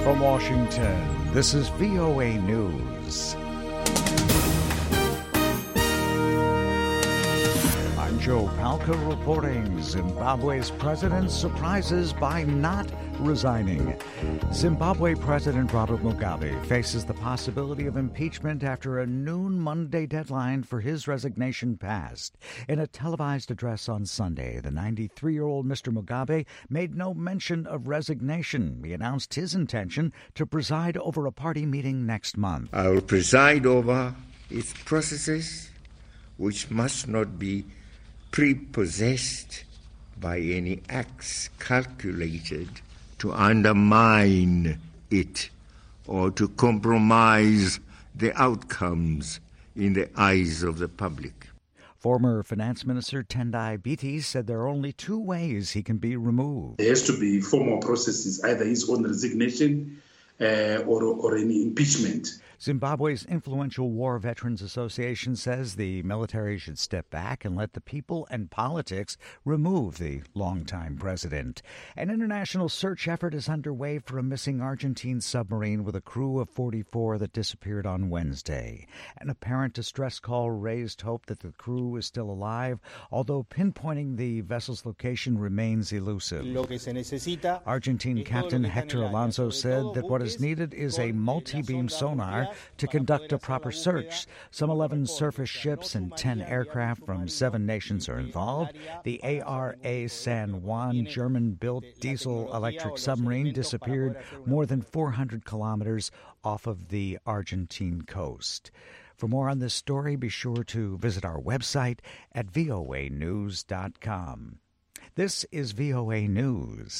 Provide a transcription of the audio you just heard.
From Washington, this is VOA News. I'm Joe Palca reporting. Zimbabwe's president surprises by not resigning. Zimbabwe President Robert Mugabe faces the possibility of impeachment after a noon Monday deadline for his resignation passed. In a televised address on Sunday, the 93-year-old Mr. Mugabe made no mention of resignation. He announced his intention to preside over a party meeting next month. I will preside over its processes, which must not be prepossessed by any acts calculated to undermine it or to compromise the outcomes in the eyes of the public. Former Finance Minister Tendai Biti said there are only two ways he can be removed. There has to be formal processes, either his own resignation or any impeachment. Zimbabwe's influential War Veterans Association says the military should step back and let the people and politics remove the longtime president. An international search effort is underway for a missing Argentine submarine with a crew of 44 that disappeared on Wednesday. An apparent distress call raised hope that the crew is still alive, although pinpointing the vessel's location remains elusive. Argentine Captain Hector Alonso said that what is needed is a multi-beam sonar to conduct a proper search. Some 11 surface ships and 10 aircraft from 7 nations are involved. The ARA San Juan German-built diesel-electric submarine disappeared more than 400 kilometers off of the Argentine coast. For more on this story, be sure to visit our website at voanews.com. This is VOA News.